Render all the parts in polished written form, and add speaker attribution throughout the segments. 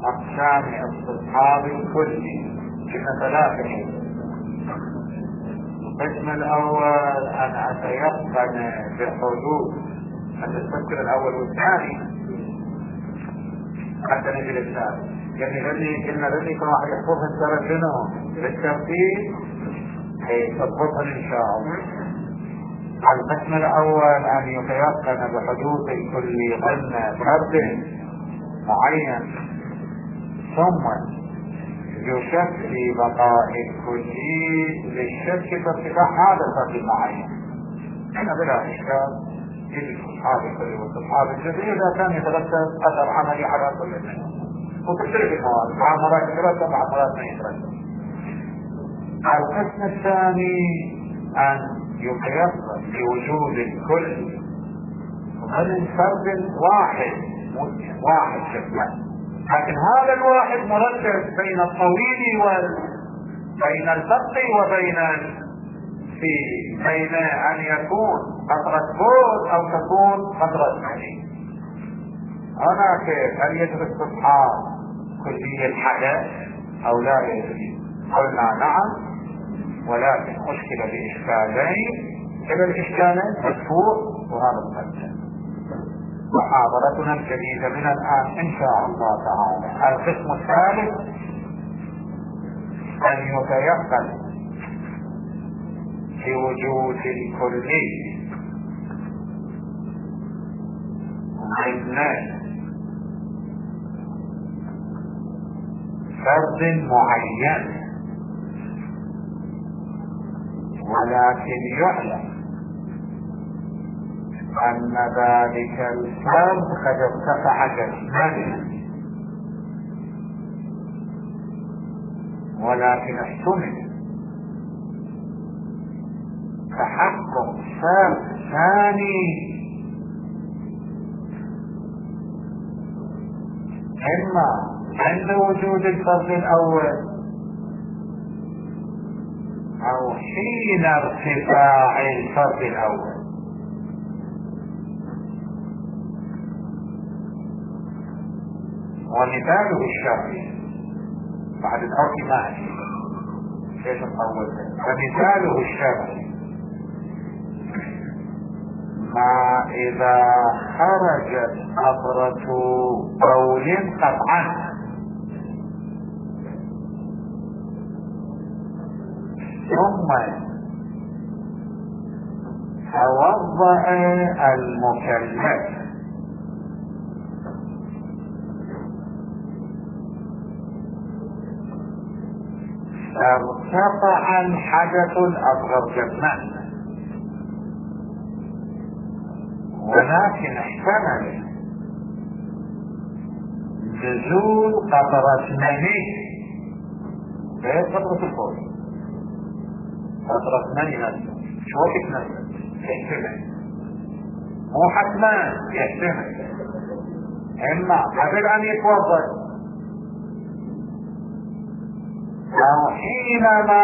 Speaker 1: أقسام استصحاب الكلي كنا ثلاثة. القسم الأول أن أتيقن بحدوث الفكر الأول والثاني حتى نجي للثالث. يعني قلنا الذي كان واحد يحفظها السنة شنو بالترتيب تضبطها إن شاء الله. القسم الأول أن يتيقن بحدوث الكل ضمن فرد معين، ثم يشك في بقاء الكلي للشك في ارتفاع هذا الفرد المعين. هنا بلا إشكال يجب استصحاب الكلي واستصحاب الجزئي إذا كان يترتب أثر عملي على كل منهم، وتختلف المواد، بعض مرات يترتب بعض مرات ما يترتب. القسم الثاني أن يتيقن بوجود الكل ضمن فرد واحد شكلا، لكن هذا الواحد مرتب بين الطويل بين الفق وبين بين أن يكون قطرة بول أو تكون قطرة مني. هناك هل يجب استصحاب كلية الحدث أو لا يجب؟ قلنا نعم، ولكن أشكل بإشكالين. إذا الإشكالين مدفوع وهذا المقدم. محاضرتنا الجديدة من الآن إن شاء الله تعالى القسم الثالث أن يتيقن بوجود الكلي ضمن فرد معين، ولكن يعلم أن ذلك الفرد قد ارتفع جسمانه، ولكن احتمل تحقق فرد ثاني إما عند وجود الفرد الأول أو حين ارتفاع الفرد الأول. ومثاله الشرعي بعد الأرض ماشي كيف نطول. فمثاله الشرعي ما إذا خرجت قطرة بول قطعا ثم توضأ المكلف ارتفع الحدث الأصغر جسما، ولكن احتمل نزول قطرة مني غير قطرة الفوق. قطرة مني نزل شو تتنزل يحتمل، مو حتما يحتمل، اما قبل ان يتوضأ أو حينما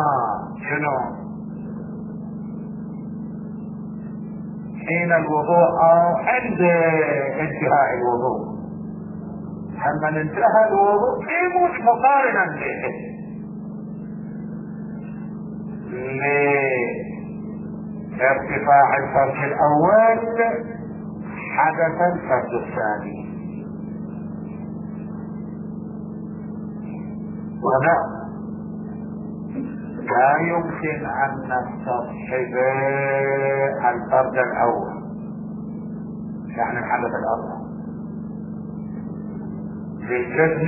Speaker 1: حين الوضوء أو عند انتهاء الوضوء. لما انتهى الوضوء مش مقارنا لارتفاع الفرد الأول حدث الفرد الثاني. ولا لا يمكن أن نستصحب الفرد الأول يعني الحدث الأول للجسم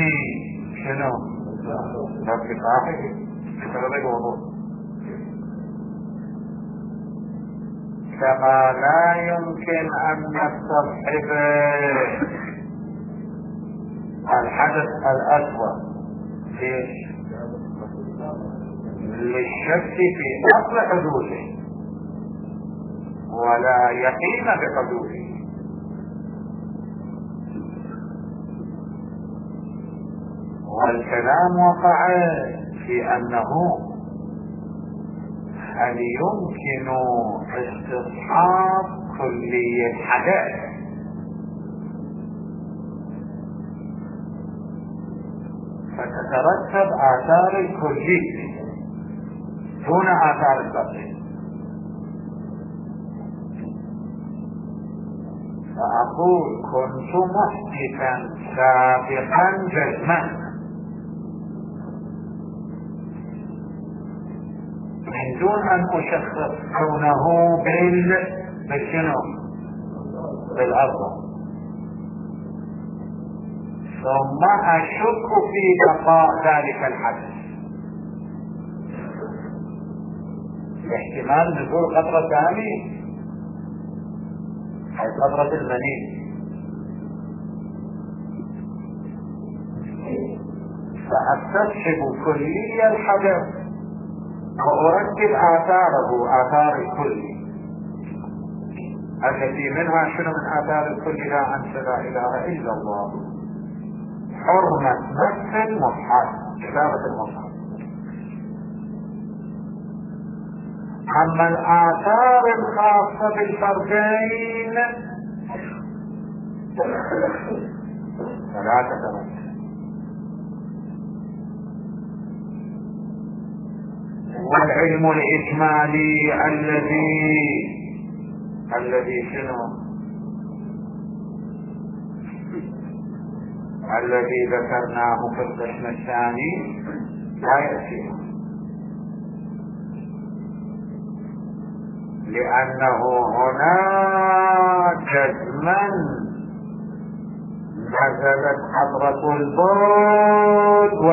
Speaker 1: لارتفاعه بسبب الوضوء، كما لا يمكن أن نستصحب الحدث الأسود للشك في أصل حدوثه ولا يقين بحدوثه. والكلام وقع في أنه هل يمكن استصحاب كلية الحدث فتترتب آثار الكلية دون آثار البقية. فأقول كنت محدثا سابقا جزما من دون أن أشخص كونه بالشنو بالأرض، ثم أشك في بقاء ذلك الحدث. احتمال نزول قطرة ثانية أي قطرة المني، فأستصحب كلي الحدث وأرتب آثاره آثار الكل التي منها شنو من آثار الكل؟ لا أنت لا إله إلا الله، حرمة مس المصحف، كتابة المصحف. أما الآثار الخاصة بالفردين فلا تتمثل. والعلم الإجمالي الذي شنو الذي ذكرناه في القسم الثاني لا يأتي، لأنه هنا جزما نزلت حضرة البول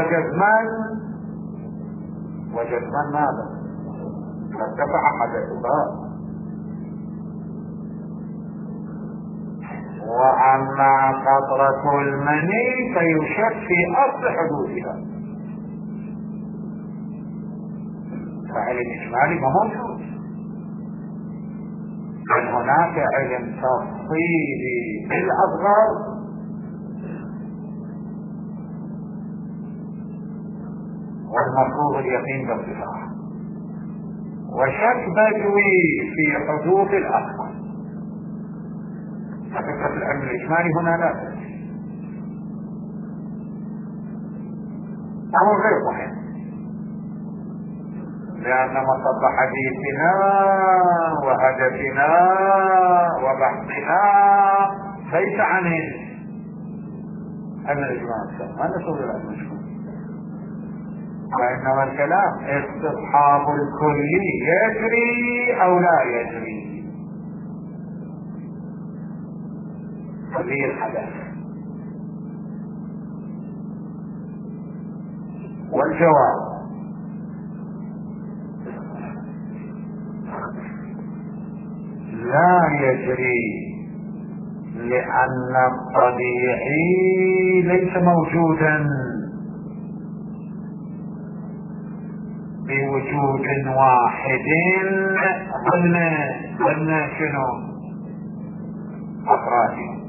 Speaker 1: وجزما ماذا؟ فارتفع حدثها. وأما قطرة المني فيشك في أصل حدوثها، فعلم إجمالي ما موجود، بل هناك علم تفصيلي بالأصغر والمفروض اليقين بالصفة، وشك بدوي في حدوث الأصغر. فكرة العلم الإجمالي هنا لا تأتي، أمر غير صحيح، لأن مصدر حديثنا وهدفنا وبحثنا ليس عن علم الإجمال، ما نسوي العلم الإجمالي، وإنما الكلام استصحاب الكلي يجري أو لا يجري في الحدث. والجواب لا يجري، لأن الطبيعي ليس موجودا بوجود واحد ضمن شنو أفراده،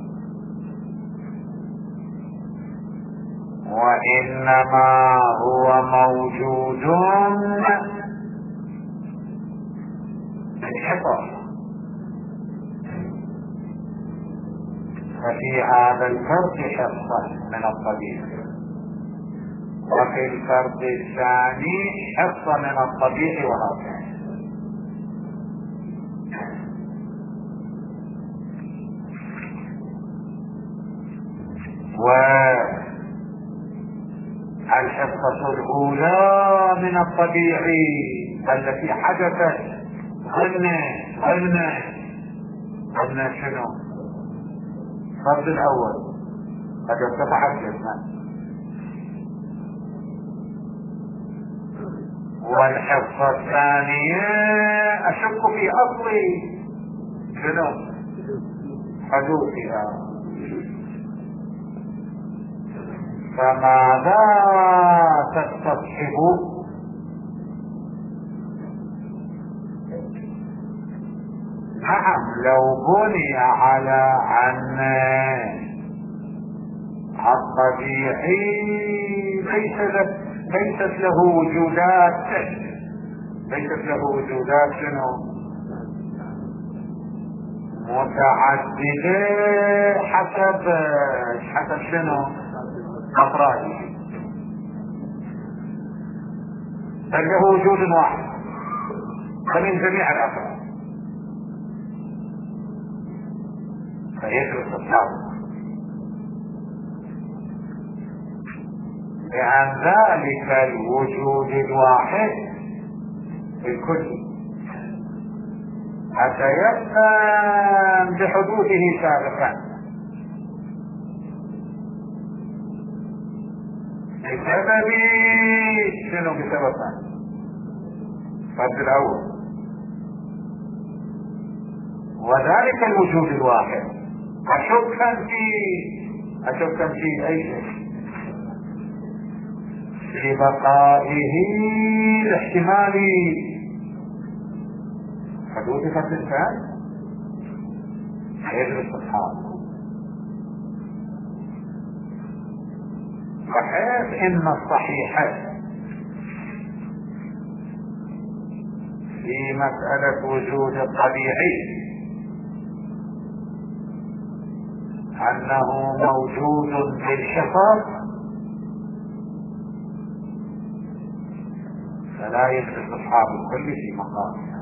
Speaker 1: وإنما هو موجود بالحفظ. ففي هذا الفرد حفظ من الطبيعي، وفي الفرد الثاني حفظ من الطبيعي، وهكذا. والحصة الأولى من الطبيعي التي حدثت ضمن شنو؟ الفرد الأول قد ارتفعت جسما، والحصة الثانية أشك في أصل شنو حدوثها. فماذا تستصحب؟ نعم، لو بني على أن الطبيعي ليست له وجودات شنو متعددة حسب شنو أفراده، بل له وجود واحد فمن جميع الأفراد، فيجب استصحابه. لأن ذلك الوجود الواحد الكل أتيقن بحدوثه سابقا بسبب شنو؟ بسبب الفرد الأول، وذلك الوجود الواحد أشكا في أي شيء لبقائه الاحتمالي حدوث فرد الإنسان يجب استصحابه، بحيث ان الصحيح في مسألة وجود الطبيعي انه موجود بالحفظ، فلا يجلس اصحاب الكل في مقامه،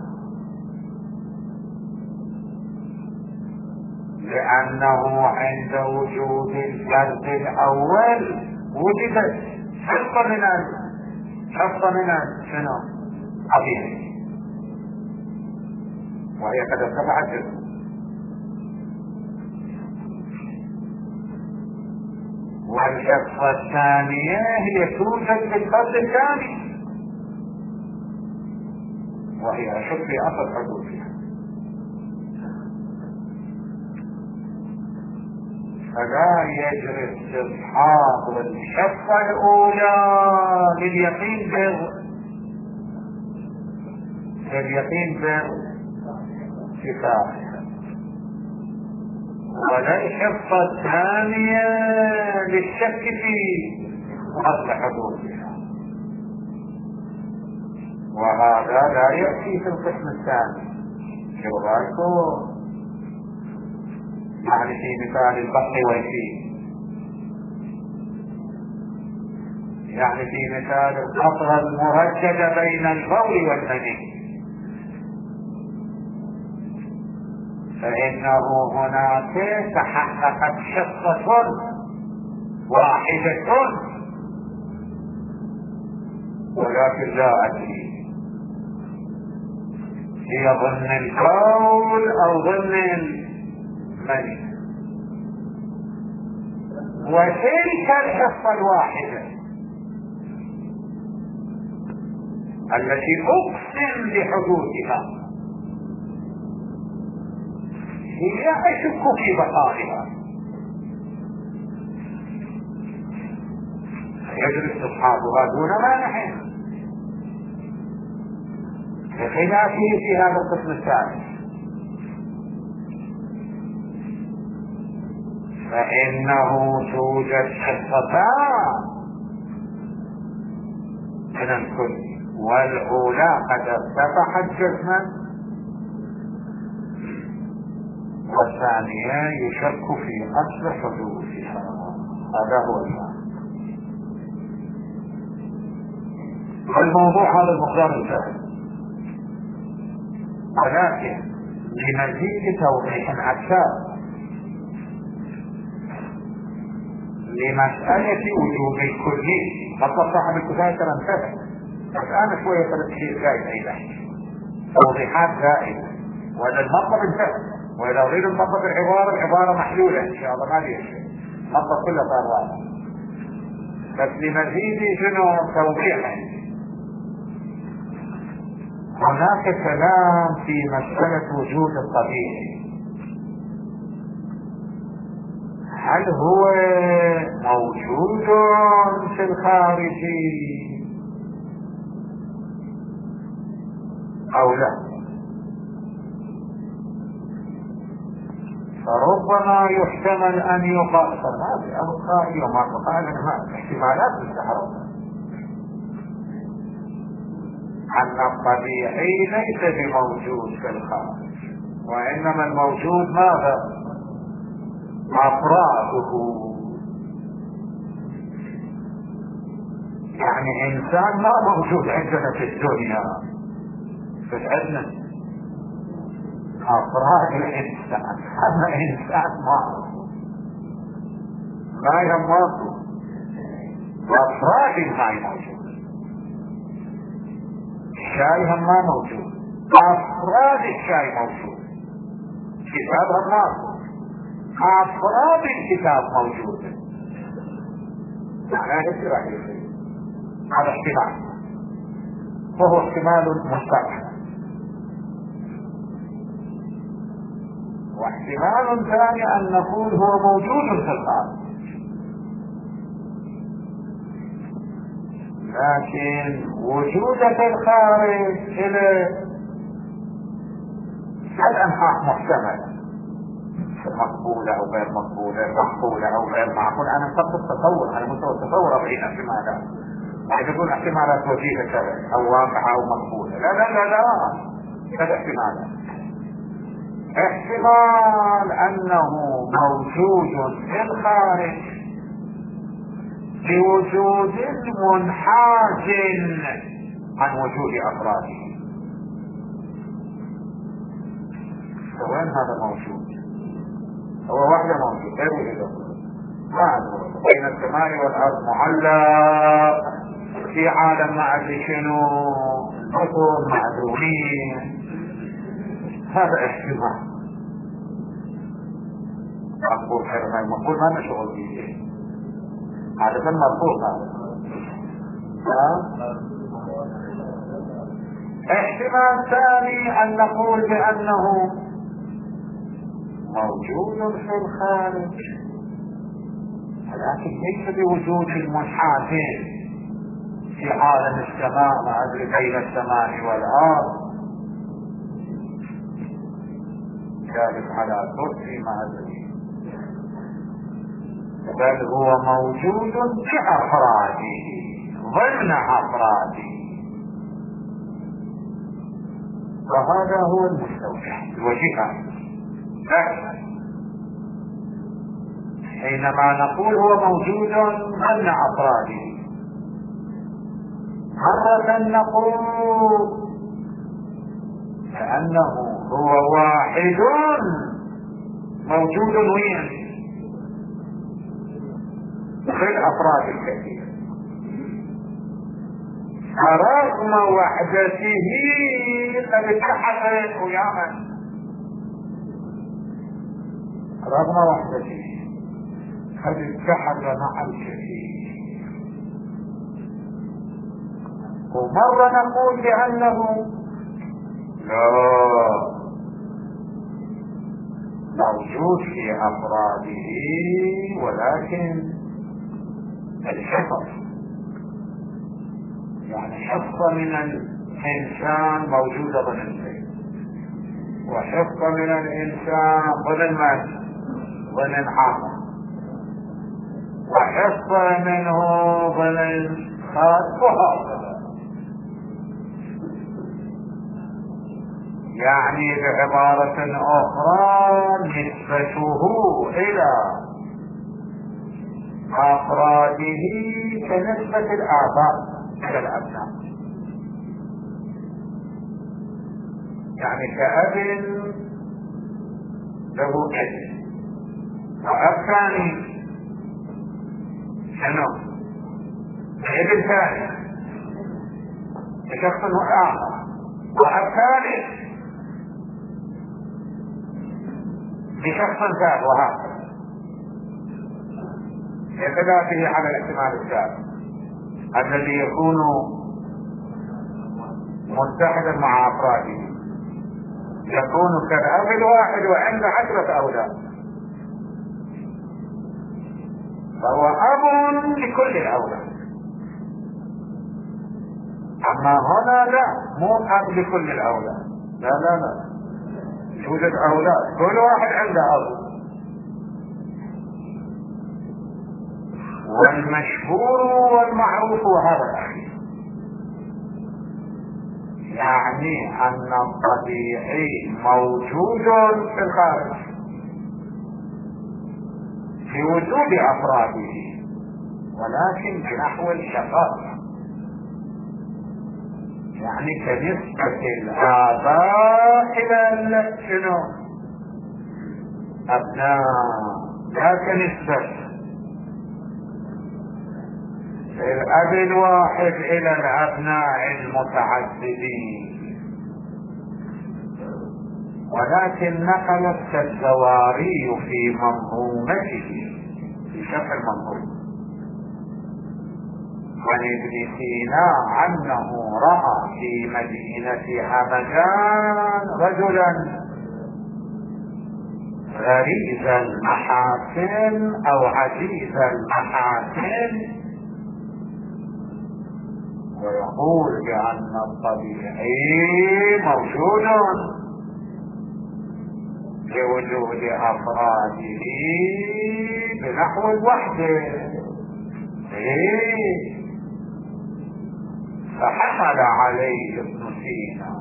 Speaker 1: لانه عند وجود الفرد الاول وجدت حصة من شنو؟ طبيعي، وهي قد ارتفعت جدا، والحصة الثانية هي توجد في الفرد الثاني، وهي أشد في أصل حدوثها، فلا يجري استصحاب الحصة الأولى لليقين بالكفاية، ولا الحصة الثانية للشك في أصل حدوثها، وهذا لا يأتي في القسم الثاني. شو رأيكم؟ يعني في مثال البحر والفيل، يعني في مثال القطرة المركبة بين البول والمني، فإنه هناك تحققت حصة واحدة، ولكن لا أدري هي ضمن البول أو ضمن المني، وتلك الحصة الواحدة التي أقسم بحدوثها هي أشك في بقائها، يجب استصحابها دون مانع، بخلافه في هذا القسم الثالث، فإنه توجد حصتان من الكل، والأولى قد ارتفعت جسما، والثانية يشك في أصل حدوثها. هذا هو الموضوع، هذا المقدار الثالث. ولكن لمزيد توضيح أكثر لمسألة وجود الكلي، مطلب صاحب الكفاية ترى انتهى، بس أنا شوية تشيء زائد أيضا، توضيحات زائدة، وإذا المطلب انتهى، وإذا أريد المطلب العبارة محلولة إن شاء الله، ما لي شيء، المطلب كله صار واضح، بس لمزيد شنو توضيح. هناك كلام في مسألة وجود الطبيعي، هل هو موجود في الخارج أو لا؟ فربما يحتمل أن يقال هذه القائل وما تقال هذه احتمالات مستحرمة، أن الطبيعي ليس بموجود في الخارج، وإنما الموجود ماذا؟ أفراده، يعني انسان ما موجود عندنا في الدنيا، في عندنا افراد الانسان، اما انسان ما يموت، وافراد الماء موجود، الشاي هم ما موجود، افراد الشاي موجود، كتاب هم موجود، افراد الكتاب موجود. معناه ايش راح يصير؟ هذا احتمال، وهو احتمال مستقبل. واحتمال ثاني ان نقول هو موجود في الخارج، لكن وجوده في الخارج الى الانحاء محتمله، مقبولة او غير مقبولة، معقولة او غير معقولة. انا فقط التصور، انا مستوى التصور ابعين احتمالات، يعني تكون احتمالات وجيهة كذا او واقعة او مقبولة. لا لا لا لا، كذا احتمالات. احتمال انه موجود في الخارج بوجود منحاز عن وجود افراده. وين هذا موجود؟ هو واحدة موجود غير وجود بين السماء والارض، معلق في عالم ما ادري شنو، البطل معدومين. هذا احتمال مقبول، غير ما مقبول ما نشغل به، هذا كان مرفوض. هذا احتمال ثاني ان نقول بانه موجود في الخارج لكن ليس بوجود المنحازين في عالم السماء، ما ادري بين السماء والارض، جالس على كرسي ما ادري، بل هو موجود كأفراده ضمن أفراده. وهذا هو المستوجب الوجهة. حينما نقول هو موجود ضمن أفراده، مرة نقول كأنه هو واحد موجود وين في الأفراد الكثيرة، رغم وحدته قد اتحد ويعمل، رغم وحدته قد اتحد مع الكثير. ومرة نقول بأنه لا موجود في أفراده ولكن الحفظ، يعني حفظ من الإنسان موجودة ضمن الشيء، وحفظ من الإنسان ضمن من؟ ضمن عامة، وحفظ منه ضمن خاص، وهكذا. يعني بعبارة أخرى نسبته إلى أفراده كنسبة الآباء إلى الأبناء، يعني كأب له ابن وأب ثاني شنو؟ ابن ثاني لشخص آخر، وأب ثالث لشخص ثالث، وهكذا. يتدافع على الاحتمال الثالث الذي يكون متحدا مع أفراده، يكون كالأب الواحد وعنده 10 أولاد، فهو أب لكل الأولاد. أما هنا لا، مو أب لكل الأولاد، لا لا لا، يوجد أولاد كل واحد عنده أب. والمشهور والمعروف هذا الأخير، يعني أن الطبيعي موجود في الخارج في وجود أفراده، ولكن بنحو الشقاء، يعني كنسبة الآباء إلى شنو؟ أبناء، لا كنسبة الأب الواحد إلى الأبناء المتعددين. ولكن نقلت الزواري في منظومته في شرح المنظومة عن ابن سينا أنه رأى في مدينة همدان رجلا غريز المحاسن أو عزيز المحاسن، ويقول بأن الطبيعي موجود لوجود أفراده بنحو الوحدة. فحمل عليه ابن سينا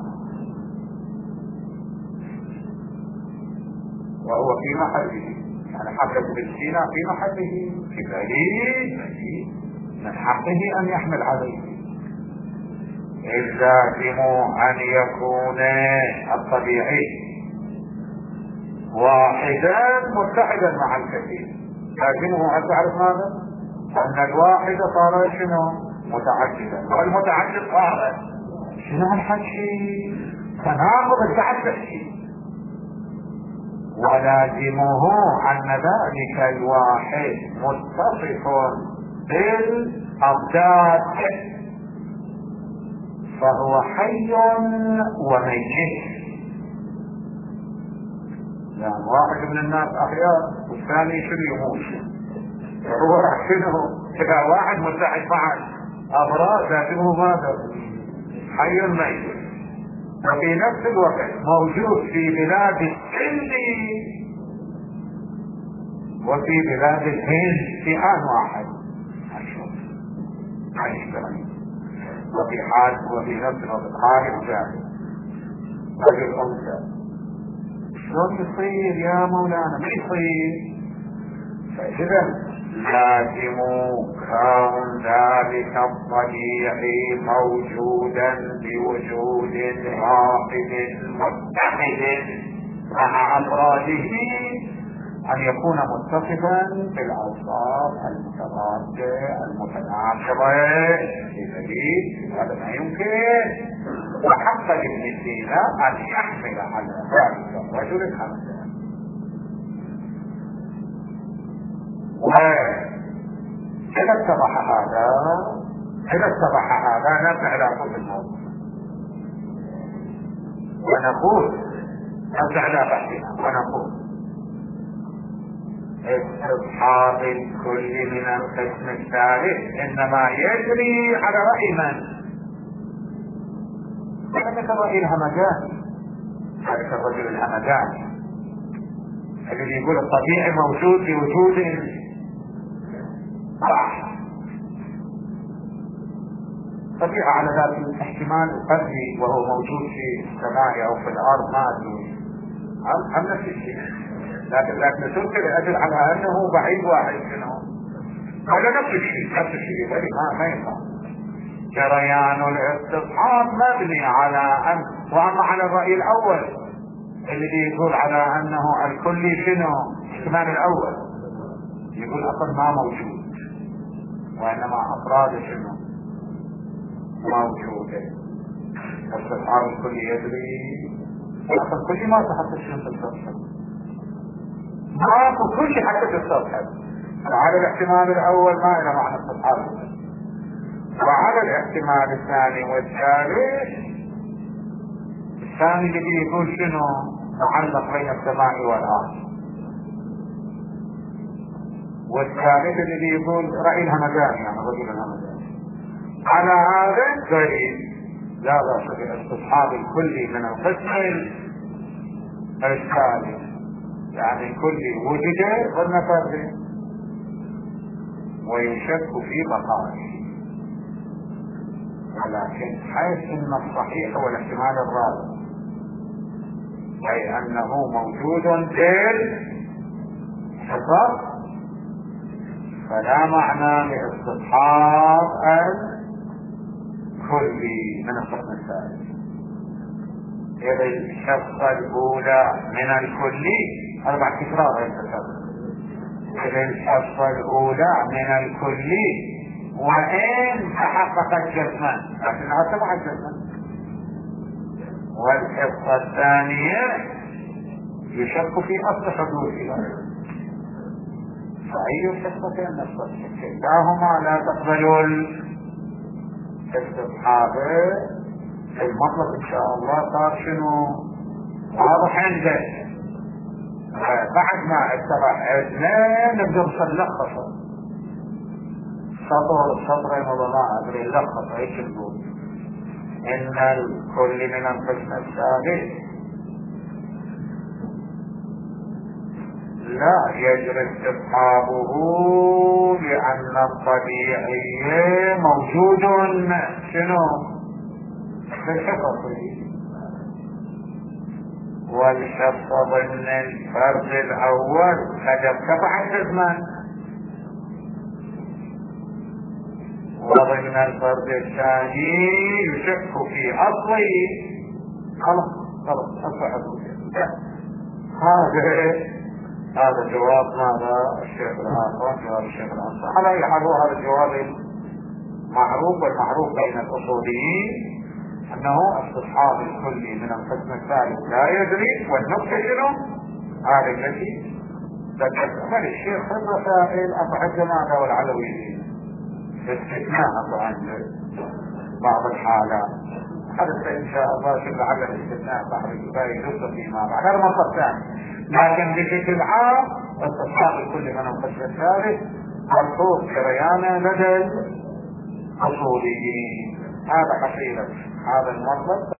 Speaker 1: وهو في محله، يعني حمل ابن سينا في محله في بعيد من حقه أن يحمل عليه. اللازم أن يكون الطبيعي واحدا متحدا مع الكثير. لازمه أن تعرف ماذا؟ أن الواحد صار شنو؟ متعددا، والمتعدد صار شنو الحكي؟ تناقض التعدد. ولازمه أن ذلك الواحد متصف بالأضداد، فهو حي وميت. يعني واحد من الناس أخيار والثاني شنو يموت، فهو شنو؟ إذا واحد متحد مع أمراض لازمه ماذا؟ حي ميت. وفي نفس الوقت موجود في بلاد الهند وفي بلاد الهند في آن واحد، وفي نفس الوقت خارج ذلك رجل أنثى. شلون يصير يا مولانا؟ ما يصير. فإذا لازم كون ذلك الطبيعي موجودا بوجود واحد متحد مع أفراده أن يكون متصفا بالأوصاف المتضادة المتناقضة في هذا ما يمكن. وحق لابن سينا أن يحمل على ذلك الرجل الخمسة. وإذا اتضح هذا نرجع إلى أصل الموضوع ونقول نرجع إلى بحثنا ونقول استصحاب الكل من القسم الثالث إنما يجري على رأي من؟ ذلك الرأي الهمداني، ذلك الرجل الهمداني الذي يقول الطبيعي موجود بوجود واحد. طبيعة على ذات الاحتمال القدري وهو موجود في السماء أو في الأرض ما أدري هم نفس الشيء، لكن تنكر لأجل على أنه بعيد واحد منه. هذا نفس الشيء ما ينفع. جريان الاستصحاب مبني على أن، وأما على الرأي الأول الذي يقول على أنه الكل شنو؟ احتمال الأول يقول أصلا ما موجود وإنما أفراد شنو؟ موجودة. استصحاب الكل يدري أصلا كل ما تحط شنو تستصحب، ماكو كل شيء حتى تستصحب. وعلى الاحتمال الأول ما إلى معنى استصحاب، وعلى الاحتمال الثاني والثالث الثاني الذي يقول شنو؟ معلق بين السماء والأرض، والثالث الذي يقول رأي الهمداني يعني رجل الهمداني. على هذا دليل لا بأس باستصحاب الكل من القسم الثالث، يعني الكل وجد والنفاذ ويشك في بقائه. ولكن حيث ان الصحيح هو الاحتمال الرابع، اي انه موجود بالحصر، فلا معنى لاستصحاب الكل الكلي من القسم الثالث. إذا الشفقة الأولى من الكلي 4 تكرار يتسبب. إذا الشفقة الأولى من الكلي وإن تحققت جسما لكنها تبع الجسم. والحصة الثانية يشك في أصل حدوثها. فأي الحصتين نفس كلاهما لا تقبل الاستصحاب. المطلب إن شاء الله صار شنو واضح عنده. بعد ما اتضح عندنا نقدر نلخصه سطرين ولا ما أدري نلخصه. ايش نقول؟ إن الكل من القسم الثالث لا يجري استصحابه لأن الطبيعي موجود شنو في الحفظ، والحفظ ضمن الفرد الأول قد ارتفع الحزمان، وضمن الفرد الثاني يشك في أصله. خلاص أصبح هذا جواب ماذا الشيخ الآخر، جواب الشيخ الأنصار. على أي حال هذا الجواب معروف، والمعروف بين الأصوليين أنه استصحاب الكلي من القسم الثالث لا يدري. والنقطة شنو؟ هذه التي ذكرت الشيخ في الرسائل أصح الجماعة والعلويين استثناء عن بعض الحالات. هذا إن شاء الله شبه على الاستثناء بحر الكفاية يدرس فيما بعد. هذا مطلب ثاني، لكن بشكل عام استصحاب الكل من القسم الثالث مرفوض جريانا لدى الأصوليين. هذا حقيقة هذا المطلب.